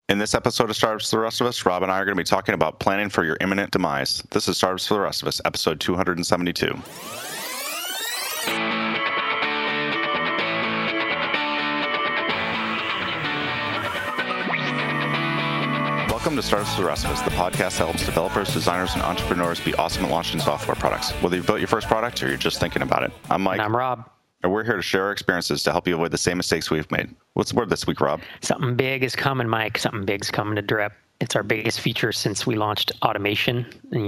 In this episode of Startups for the Rest of Us, Rob and I are going to be talking about planning for your imminent demise. This is Startups for the Rest of Us, episode 272. Welcome to Startups for the Rest of Us, the podcast that helps developers, designers, and entrepreneurs be awesome at launching software products. Whether you've built your first product or you're just thinking about it. I'm Mike. And I'm Rob. And we're here to share our experiences to help you avoid the same mistakes we've made. What's the word this week, Rob? Something big is coming, Mike. Something big's coming to Drip. It's our biggest feature since we launched automation,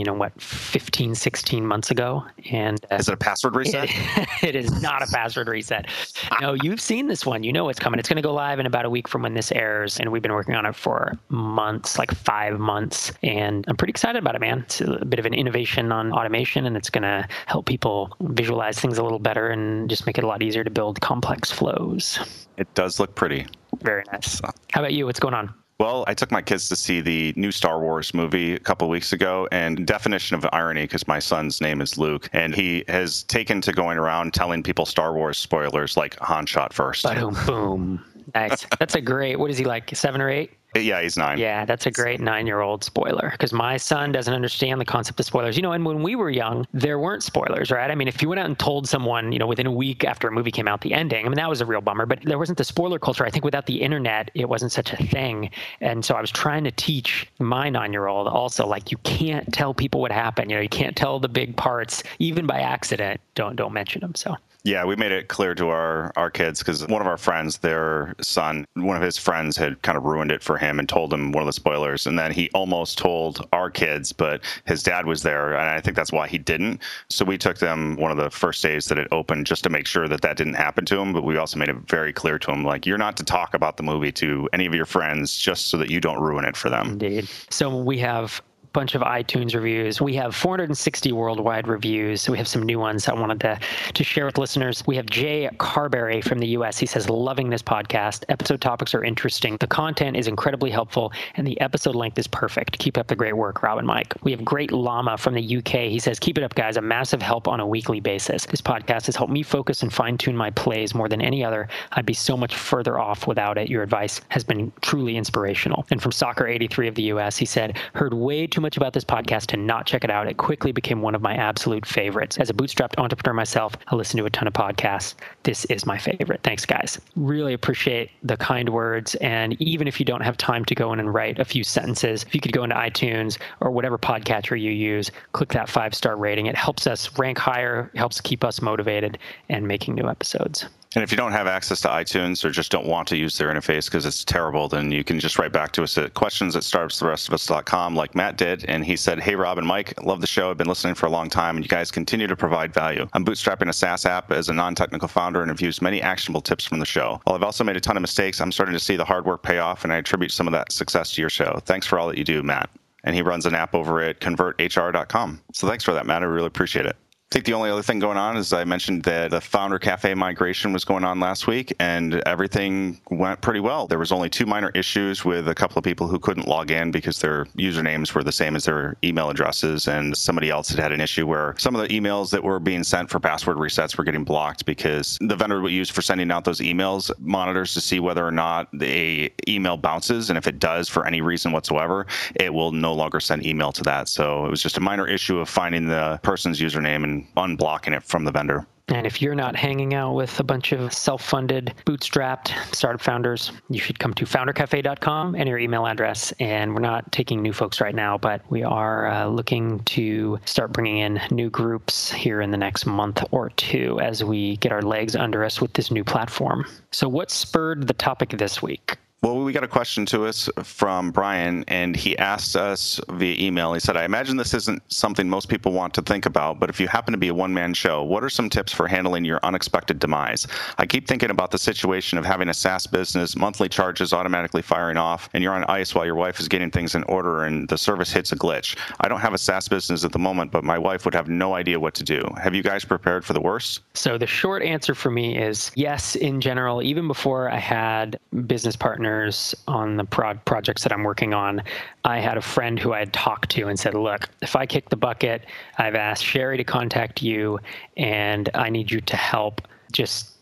15, 16 months ago. And is it a password reset? It is not a password reset. No, you've seen this one. You know it's coming. It's going to go live in about a week from when this airs. And we've been working on it for months, like 5 months. And I'm pretty excited about it, man. It's a bit of an innovation on automation, and it's going to help people visualize things a little better and just make it a lot easier to build complex flows. It does look pretty. Very nice. How about you? What's going on? Well, I took my kids to see the new Star Wars movie a couple of weeks ago, and definition of irony, because my son's name is Luke, and he has taken to going around telling people Star Wars spoilers like Han shot first. Boom, boom. Nice. That's a great, what is he, like 7 or 8? Yeah, he's 9. Yeah, that's a great 9-year-old spoiler, because my son doesn't understand the concept of spoilers. And when we were young, there weren't spoilers, right? I mean, if you went out and told someone, within a week after a movie came out, the ending, that was a real bummer, but there wasn't the spoiler culture. I think without the internet, it wasn't such a thing. And so I was trying to teach my 9-year-old also, like, you can't tell people what happened. You can't tell the big parts, even by accident. Don't mention them. So. Yeah, we made it clear to our kids, because one of our friends, their son, one of his friends had kind of ruined it for him and told him one of the spoilers. And then he almost told our kids, but his dad was there. And I think that's why he didn't. So we took them one of the first days that it opened just to make sure that didn't happen to him. But we also made it very clear to him, like, you're not to talk about the movie to any of your friends just so that you don't ruin it for them. Indeed. So we have bunch of iTunes reviews. We have 460 worldwide reviews. So we have some new ones I wanted to share with listeners. We have Jay Carberry from the US. He says, loving this podcast. Episode topics are interesting. The content is incredibly helpful, and the episode length is perfect. Keep up the great work, Rob and Mike. We have Great Llama from the UK. He says, keep it up, guys. A massive help on a weekly basis. This podcast has helped me focus and fine-tune my plays more than any other. I'd be so much further off without it. Your advice has been truly inspirational. And from Soccer83 of the US, he said, heard way too much about this podcast to not check it out. It quickly became one of my absolute favorites. As a bootstrapped entrepreneur myself, I listen to a ton of podcasts. This is my favorite. Thanks, guys. Really appreciate the kind words. And even if you don't have time to go in and write a few sentences, if you could go into iTunes or whatever podcatcher you use, click that 5-star rating. It helps us rank higher, helps keep us motivated and making new episodes. And if you don't have access to iTunes or just don't want to use their interface because it's terrible, then you can just write back to us at questions@startupsfortherestofus.com like Matt did. And he said, hey, Rob and Mike, love the show. I've been listening for a long time, and you guys continue to provide value. I'm bootstrapping a SaaS app as a non-technical founder and have used many actionable tips from the show. While I've also made a ton of mistakes, I'm starting to see the hard work pay off, and I attribute some of that success to your show. Thanks for all that you do, Matt. And he runs an app over at converthr.com. So thanks for that, Matt. I really appreciate it. I think the only other thing going on is I mentioned that the Founder Cafe migration was going on last week, and everything went pretty well. There was only 2 minor issues with a couple of people who couldn't log in because their usernames were the same as their email addresses, and somebody else had an issue where some of the emails that were being sent for password resets were getting blocked because the vendor we use for sending out those emails monitors to see whether or not the email bounces, and if it does for any reason whatsoever, it will no longer send email to that. So it was just a minor issue of finding the person's username and unblocking it from the vendor. And if you're not hanging out with a bunch of self-funded, bootstrapped startup founders, you should come to foundercafe.com and your email address. And we're not taking new folks right now, but we are looking to start bringing in new groups here in the next month or 2 as we get our legs under us with this new platform. So what spurred the topic this week? Well, we got a question to us from Brian, and he asked us via email. He said, I imagine this isn't something most people want to think about, but if you happen to be a one-man show, what are some tips for handling your unexpected demise? I keep thinking about the situation of having a SaaS business, monthly charges automatically firing off, and you're on ice while your wife is getting things in order and the service hits a glitch. I don't have a SaaS business at the moment, but my wife would have no idea what to do. Have you guys prepared for the worst? So the short answer for me is yes, in general. Even before I had business partners on the projects that I'm working on, I had a friend who I had talked to and said, look, if I kick the bucket, I've asked Sherry to contact you and I need you to help just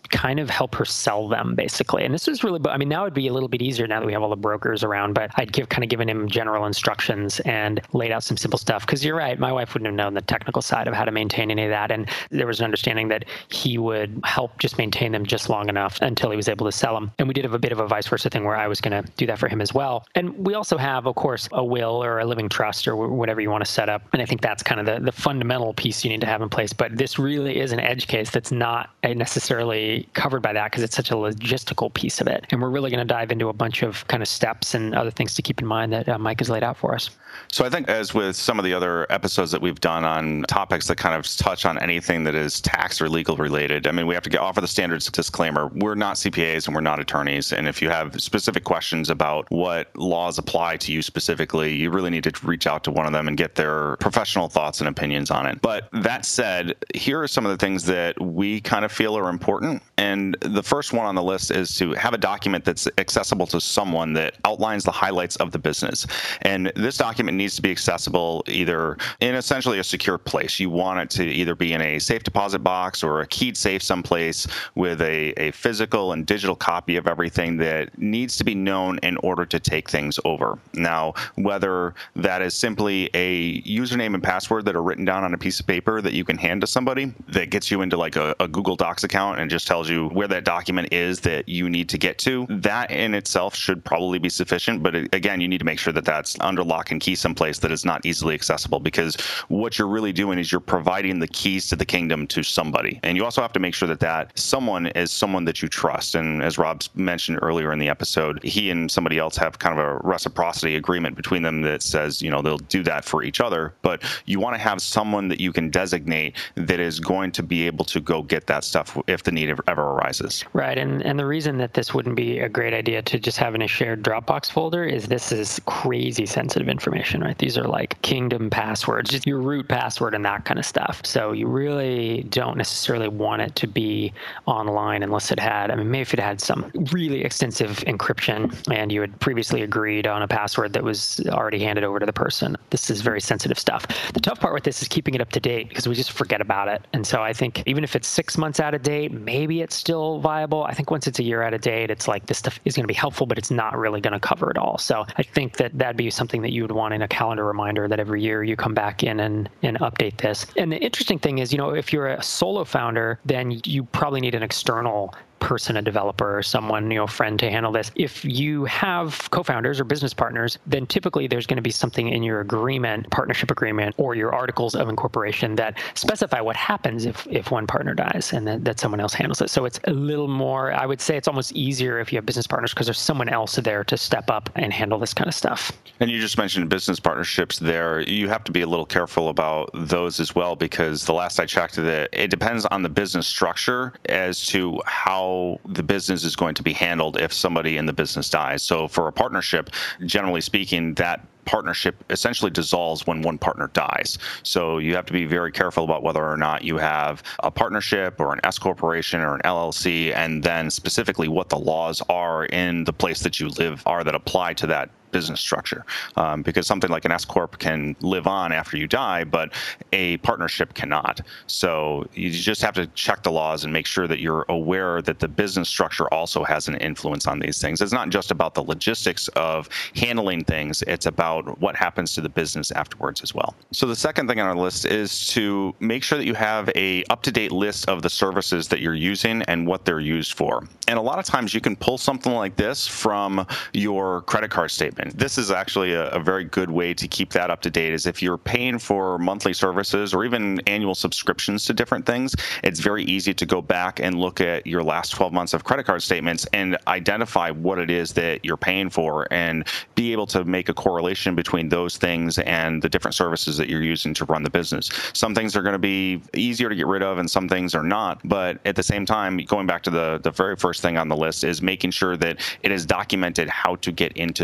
kind of help her sell them, basically. And this was really, I mean, now it'd be a little bit easier now that we have all the brokers around, but I'd given him general instructions and laid out some simple stuff. Because you're right, my wife wouldn't have known the technical side of how to maintain any of that. And there was an understanding that he would help just maintain them just long enough until he was able to sell them. And we did have a bit of a vice versa thing where I was going to do that for him as well. And we also have, of course, a will or a living trust or whatever you want to set up. And I think that's kind of the fundamental piece you need to have in place. But this really is an edge case that's not necessarily covered by that because it's such a logistical piece of it. And we're really going to dive into a bunch of kind of steps and other things to keep in mind that Mike has laid out for us. So I think as with some of the other episodes that we've done on topics that kind of touch on anything that is tax or legal related, I mean, we have to offer the standards disclaimer. We're not CPAs and we're not attorneys. And if you have specific questions about what laws apply to you specifically, you really need to reach out to one of them and get their professional thoughts and opinions on it. But that said, here are some of the things that we kind of feel are important. And the first one on the list is to have a document that's accessible to someone that outlines the highlights of the business. And this document needs to be accessible either in essentially a secure place. You want it to either be in a safe deposit box or a keyed safe someplace with a physical and digital copy of everything that needs to be known in order to take things over. Now, whether that is simply a username and password that are written down on a piece of paper that you can hand to somebody that gets you into like a Google Docs account and just tells you where that document is that you need to get to, that in itself should probably be sufficient. But again, you need to make sure that that's under lock and key someplace that is not easily accessible, because what you're really doing is you're providing the keys to the kingdom to somebody. And you also have to make sure that that someone is someone that you trust. And as Rob mentioned earlier in the episode, he and somebody else have kind of a reciprocity agreement between them that says, you know, they'll do that for each other. But you want to have someone that you can designate that is going to be able to go get that stuff if the need ever arises. Right. And the reason that this wouldn't be a great idea to just have in a shared Dropbox folder is this is crazy sensitive information, right? These are like kingdom passwords, just your root password and that kind of stuff. So you really don't necessarily want it to be online unless it had, I mean, maybe if it had some really extensive encryption and you had previously agreed on a password that was already handed over to the person. This is very sensitive stuff. The tough part with this is keeping it up to date because we just forget about it. And so I think even if it's 6 months out of date, maybe it's still viable. I think once it's a year out of date, it's like this stuff is going to be helpful, but it's not really going to cover it all. So I think that that'd be something that you would want in a calendar reminder that every year you come back in and update this. And the interesting thing is, you know, if you're a solo founder, then you probably need an external person, a developer or someone, you know, friend to handle this. If you have co-founders or business partners, then typically there's going to be something in your agreement, partnership agreement, or your articles of incorporation that specify what happens if one partner dies and that someone else handles it. So it's a little more, I would say it's almost easier if you have business partners because there's someone else there to step up and handle this kind of stuff. And you just mentioned business partnerships there. You have to be a little careful about those as well, because the last I checked, it depends on the business structure as to how the business is going to be handled if somebody in the business dies. So for a partnership, generally speaking, that partnership essentially dissolves when one partner dies. So you have to be very careful about whether or not you have a partnership or an S corporation or an LLC, and then specifically what the laws are in the place that you live are that apply to that business structure, because something like an S corp can live on after you die, but a partnership cannot. So you just have to check the laws and make sure that you're aware that the business structure also has an influence on these things. It's not just about the logistics of handling things, it's about what happens to the business afterwards as well. So the second thing on our list is to make sure that you have a up-to-date list of the services that you're using and what they're used for. And a lot of times you can pull something like this from your credit card statement. This is actually a very good way to keep that up to date, is if you're paying for monthly services or even annual subscriptions to different things, it's very easy to go back and look at your last 12 months of credit card statements and identify what it is that you're paying for and be able to make a correlation between those things and the different services that you're using to run the business. Some things are going to be easier to get rid of and some things are not, but at the same time, going back to the very first thing on the list is making sure that it is documented how to get into those services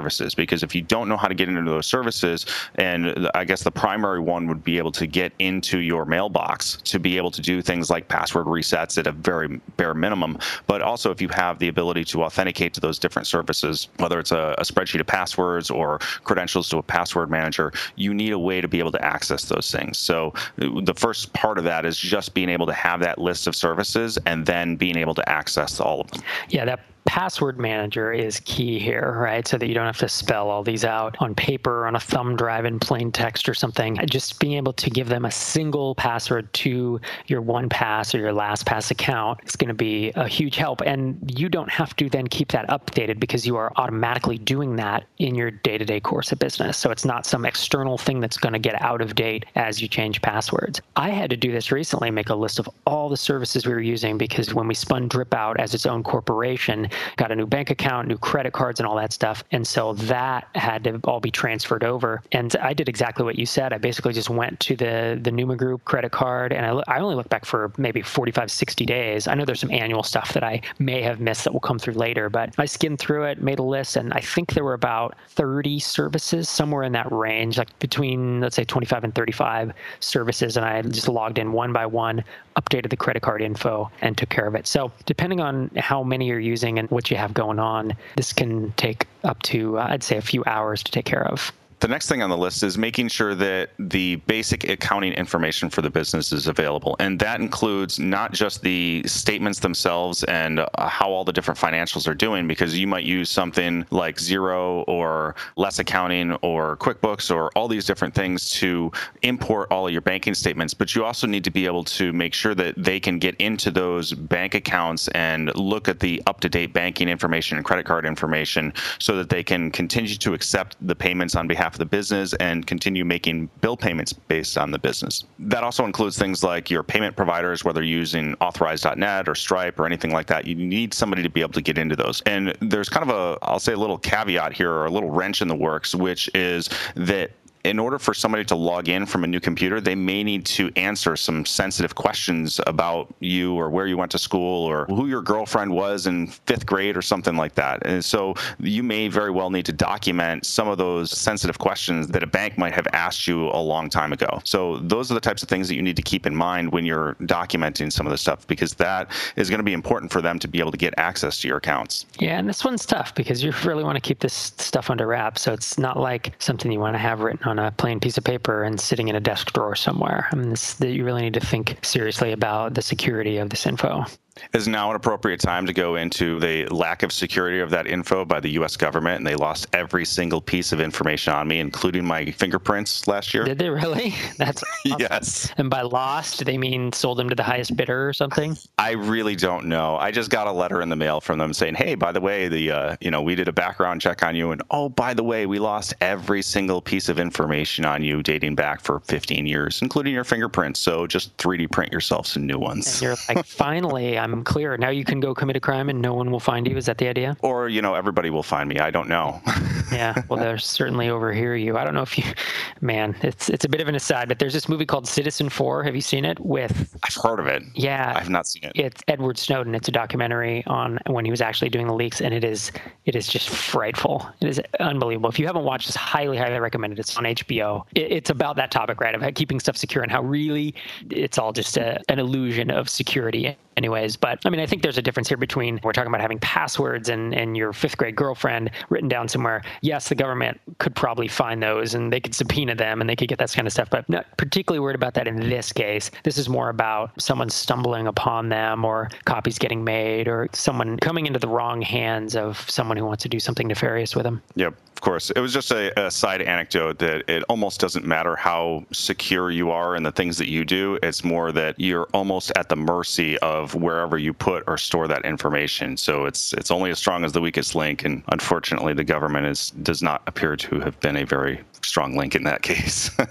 services, because if you don't know how to get into those services, and I guess the primary one would be able to get into your mailbox to be able to do things like password resets at a very bare minimum, but also if you have the ability to authenticate to those different services, whether it's a spreadsheet of passwords or credentials to a password manager, you need a way to be able to access those things. So the first part of that is just being able to have that list of services and then being able to access all of them. Yeah, that password manager is key here, right? So that you don't have to spell all these out on paper, on a thumb drive in plain text or something. Just being able to give them a single password to your OnePass or your LastPass account is going to be a huge help. And you don't have to then keep that updated because you are automatically doing that in your day-to-day course of business. So it's not some external thing that's going to get out of date as you change passwords. I had to do this recently, make a list of all the services we were using, because when we spun Drip out as its own corporation, got a new bank account, new credit cards, and all that stuff. And so that had to all be transferred over. And I did exactly what you said. I basically just went to the Numa Group credit card, and I only looked back for maybe 45, 60 days. I know there's some annual stuff that I may have missed that will come through later, but I skimmed through it, made a list, and I think there were about 30 services, somewhere in that range, like between, let's say, 25 and 35 services. And I just logged in one by one, updated the credit card info, and took care of it. So depending on how many you're using and what you have going on, this can take up to, I'd say, a few hours to take care of. The next thing on the list is making sure that the basic accounting information for the business is available. And that includes not just the statements themselves and how all the different financials are doing, because you might use something like Xero or Less Accounting or QuickBooks or all these different things to import all of your banking statements. But you also need to be able to make sure that they can get into those bank accounts and look at the up-to-date banking information and credit card information so that they can continue to accept the payments on behalf of the business and continue making bill payments based on the business. That also includes things like your payment providers, whether you're using Authorize.net or Stripe or anything like that. You need somebody to be able to get into those. And there's kind of I'll say a little caveat here, or a little wrench in the works, which is that in order for somebody to log in from a new computer, they may need to answer some sensitive questions about you or where you went to school or who your girlfriend was in 5th grade or something like that. And so you may very well need to document some of those sensitive questions that a bank might have asked you a long time ago. So those are the types of things that you need to keep in mind when you're documenting some of this stuff, because that is going to be important for them to be able to get access to your accounts. Yeah, and this one's tough because you really want to keep this stuff under wraps. So it's not like something you want to have written on a plain piece of paper and sitting in a desk drawer somewhere. I mean, you really need to think seriously about the security of this info. Is now an appropriate time to go into the lack of security of that info by the U.S. government, and they lost every single piece of information on me, including my fingerprints last year? Did they really? That's awesome. Yes. And by lost, do they mean sold them to the highest bidder or something? I really don't know. I just got a letter in the mail from them saying, hey, by the way, we did a background check on you, and oh, by the way, we lost every single piece of information on you dating back for 15 years, including your fingerprints. So just 3D print yourself some new ones. And you're like, finally, I'm clear. Now you can go commit a crime and no one will find you. Is that the idea? Or, everybody will find me. I don't know. Yeah, well, they'll certainly overhear you. I don't know if you, man, it's a bit of an aside, but there's this movie called Citizen4. Have you seen it? I've heard of it. Yeah. I've not seen it. It's Edward Snowden. It's a documentary on when he was actually doing the leaks, and it is just frightful. It is unbelievable. If you haven't watched this, highly, highly recommend it. It's on HBO. It's about that topic, right, of keeping stuff secure and how really it's all just an illusion of security anyways. But I mean, I think there's a difference here between, we're talking about having passwords and your 5th grade girlfriend written down somewhere. Yes, the government could probably find those and they could subpoena them and they could get that kind of stuff, but not particularly worried about that in this case. This is more about someone stumbling upon them or copies getting made or someone coming into the wrong hands of someone who wants to do something nefarious with them. Yep. Of course. It was just a side anecdote that it almost doesn't matter how secure you are in the things that you do. It's more that you're almost at the mercy of wherever you put or store that information. So it's only as strong as the weakest link. And unfortunately, the government does not appear to have been a very strong link in that case.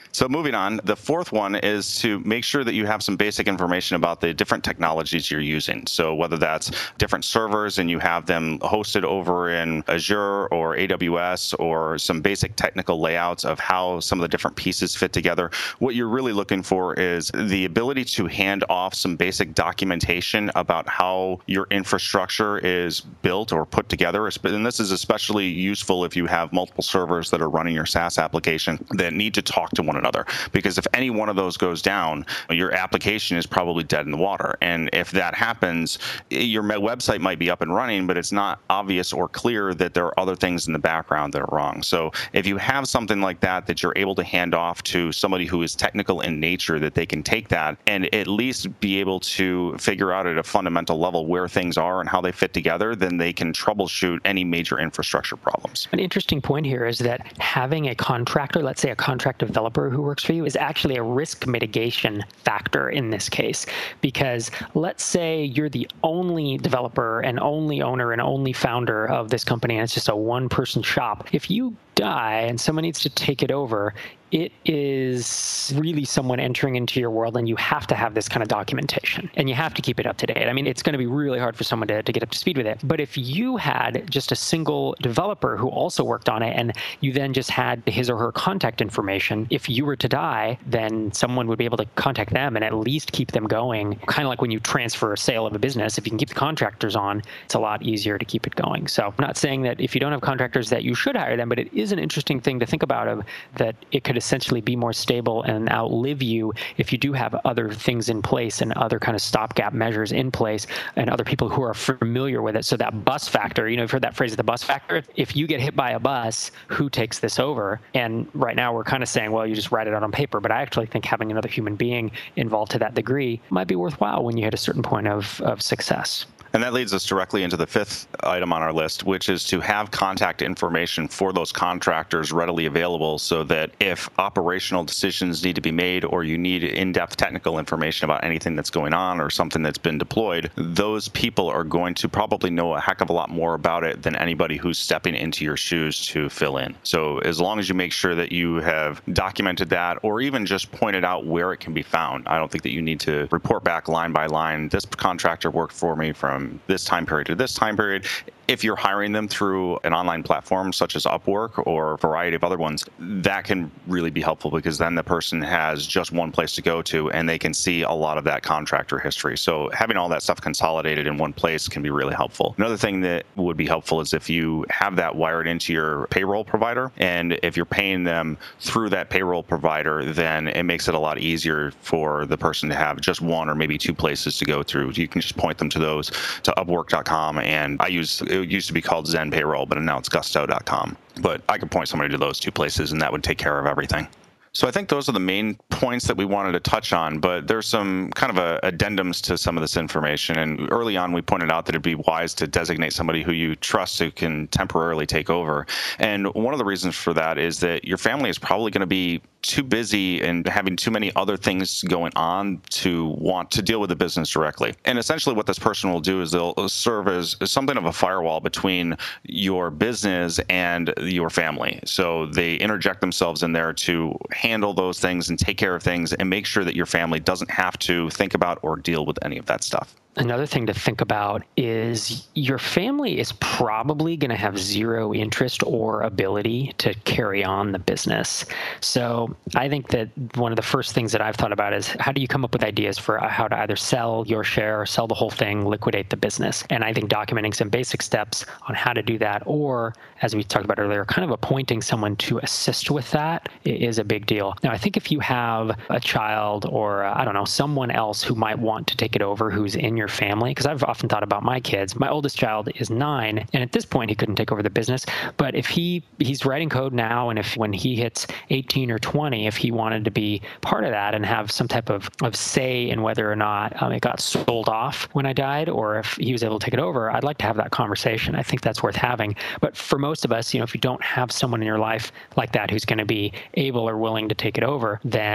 So moving on, the fourth one is to make sure that you have some basic information about the different technologies you're using. So whether that's different servers and you have them hosted over in Azure or AWS, or some basic technical layouts of how some of the different pieces fit together, what you're really looking for is the ability to hand off some basic documentation about how your infrastructure is built or put together. And this is especially useful if you have multiple servers that are running your SaaS application that need to talk to one another, because if any one of those goes down, your application is probably dead in the water. And if that happens, your website might be up and running, but it's not obvious or clear that there are other things in the background that are wrong. So if you have something like that you're able to hand off to somebody who is technical in nature, that they can take that and at least be able to figure out at a fundamental level where things are and how they fit together, then they can troubleshoot any major infrastructure problems. An interesting point here is that having a contractor, let's say a contract developer who works for you, is actually a risk mitigation factor in this case. Because let's say you're the only developer and only owner and only founder of this company, and it's just a one-person shop. If you die and someone needs to take it over, it is really someone entering into your world, and you have to have this kind of documentation and you have to keep it up to date. I mean, it's going to be really hard for someone to get up to speed with it. But if you had just a single developer who also worked on it, and you then just had his or her contact information, if you were to die, then someone would be able to contact them and at least keep them going. Kind of like when you transfer a sale of a business, if you can keep the contractors on, it's a lot easier to keep it going. So I'm not saying that if you don't have contractors that you should hire them, but it is an interesting thing to think about, of that it could essentially be more stable and outlive you if you do have other things in place and other kind of stopgap measures in place and other people who are familiar with it. So that bus factor, you've heard that phrase, the bus factor. If you get hit by a bus, who takes this over? And right now we're kind of saying, well, you just write it out on paper. But I actually think having another human being involved to that degree might be worthwhile when you hit a certain point of success. And that leads us directly into the fifth item on our list, which is to have contact information for those contractors readily available, so that if operational decisions need to be made, or you need in-depth technical information about anything that's going on or something that's been deployed, those people are going to probably know a heck of a lot more about it than anybody who's stepping into your shoes to fill in. So as long as you make sure that you have documented that, or even just pointed out where it can be found, I don't think that you need to report back line by line, this contractor worked for me from this time period to this time period. If you're hiring them through an online platform such as Upwork or a variety of other ones, that can really be helpful, because then the person has just one place to go to and they can see a lot of that contractor history. So having all that stuff consolidated in one place can be really helpful. Another thing that would be helpful is if you have that wired into your payroll provider, and if you're paying them through that payroll provider, then it makes it a lot easier for the person to have just one or maybe two places to go through. You can just point them to those, to Upwork.com, and it used to be called Zen Payroll, but now it's Gusto.com. But I could point somebody to those two places, and that would take care of everything. So I think those are the main points that we wanted to touch on, but there's some kind of addendums to some of this information. And early on, we pointed out that it'd be wise to designate somebody who you trust who can temporarily take over. And one of the reasons for that is that your family is probably going to be too busy and having too many other things going on to want to deal with the business directly. And essentially what this person will do is they'll serve as something of a firewall between your business and your family. So they interject themselves in there to handle those things and take care of things and make sure that your family doesn't have to think about or deal with any of that stuff. Another thing to think about is your family is probably going to have zero interest or ability to carry on the business. So I think that one of the first things that I've thought about is, how do you come up with ideas for how to either sell your share or sell the whole thing, liquidate the business? And I think documenting some basic steps on how to do that, or as we talked about earlier, kind of appointing someone to assist with that is a big deal. Now, I think if you have a child or, someone else who might want to take it over who's in your family, because I've often thought about my kids. My oldest child is 9, and at this point he couldn't take over the business. But if he's writing code now, and if when he hits 18 or 20, if he wanted to be part of that and have some type of say in whether or not it got sold off when I died, or if he was able to take it over, I'd like to have that conversation. I think that's worth having. But for most of us, if you don't have someone in your life like that who's going to be able or willing to take it over, then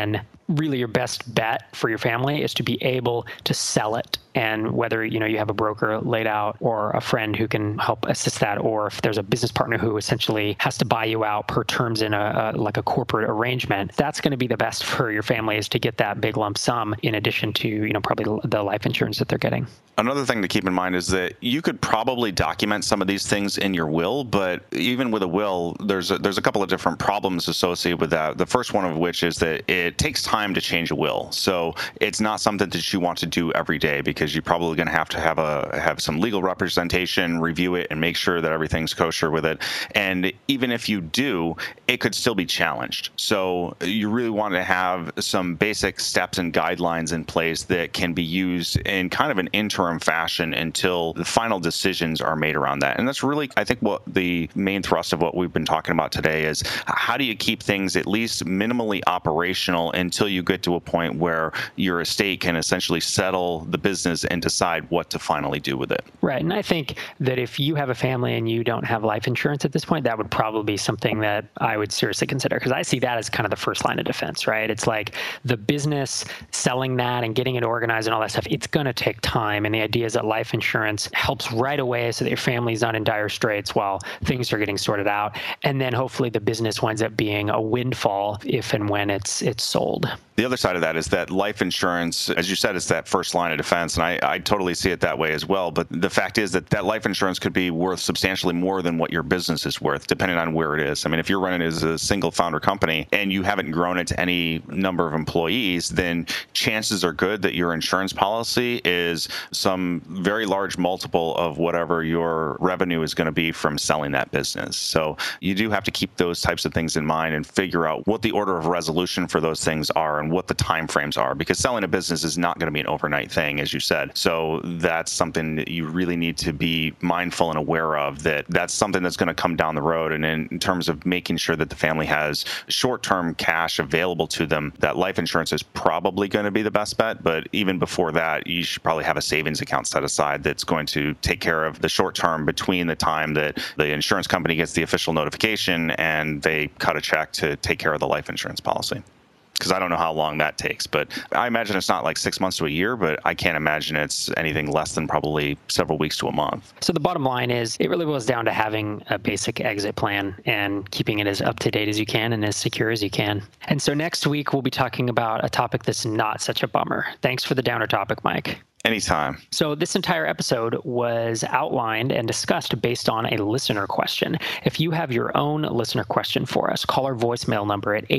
really your best bet for your family is to be able to sell it. And whether, you have a broker laid out or a friend who can help assist that, or if there's a business partner who essentially has to buy you out per terms in like a corporate arrangement, that's going to be the best for your family, is to get that big lump sum in addition to, probably the life insurance that they're getting. Another thing to keep in mind is that you could probably document some of these things in your will, but even with a will, there's a couple of different problems associated with that. The first one of which is that it takes time to change a will. So it's not something that you want to do every day, because you're probably going to have some legal representation, review it, and make sure that everything's kosher with it. And even if you do, it could still be challenged. So you really want to have some basic steps and guidelines in place that can be used in kind of an interim fashion until the final decisions are made around that. And that's really, I think, what the main thrust of what we've been talking about today is: how do you keep things at least minimally operational until you get to a point where your estate can essentially settle the business and decide what to finally do with it. Right. And I think that if you have a family and you don't have life insurance at this point, that would probably be something that I would seriously consider, because I see that as kind of the first line of defense, right? It's like the business, selling that and getting it organized and all that stuff, it's going to take time. And the idea is that life insurance helps right away so that your family's not in dire straits while things are getting sorted out. And then hopefully the business winds up being a windfall if and when it's sold. The other side of that is that life insurance, as you said, is that first line of defense. And I totally see it that way as well. But the fact is that life insurance could be worth substantially more than what your business is worth, depending on where it is. I mean, if you're running it as a single founder company and you haven't grown it to any number of employees, then chances are good that your insurance policy is some very large multiple of whatever your revenue is going to be from selling that business. So you do have to keep those types of things in mind and figure out what the order of resolution for those things are and what the timeframes are, because selling a business is not going to be an overnight thing, as you said. So that's something that you really need to be mindful and aware of, that's something that's going to come down the road. And in terms of making sure that the family has short-term cash available to them, that life insurance is probably going to be the best bet. But even before that, you should probably have a savings account set aside that's going to take care of the short term between the time that the insurance company gets the official notification and they cut a check to take care of the life insurance policy. Because I don't know how long that takes, but I imagine it's not like 6 months to a year, but I can't imagine it's anything less than probably several weeks to a month. So the bottom line is it really boils down to having a basic exit plan and keeping it as up to date as you can and as secure as you can. And so next week, we'll be talking about a topic that's not such a bummer. Thanks for the downer topic, Mike. Anytime. So this entire episode was outlined and discussed based on a listener question. If you have your own listener question for us, call our voicemail number at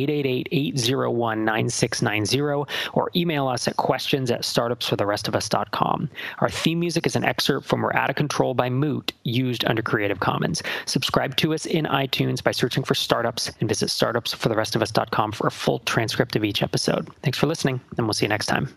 888-801-9690 or email us at questions@startupsfortherestofus.com. Our theme music is an excerpt from We're Out of Control by Moot, used under Creative Commons. Subscribe to us in iTunes by searching for Startups and visit startupsfortherestofus.com for a full transcript of each episode. Thanks for listening, and we'll see you next time.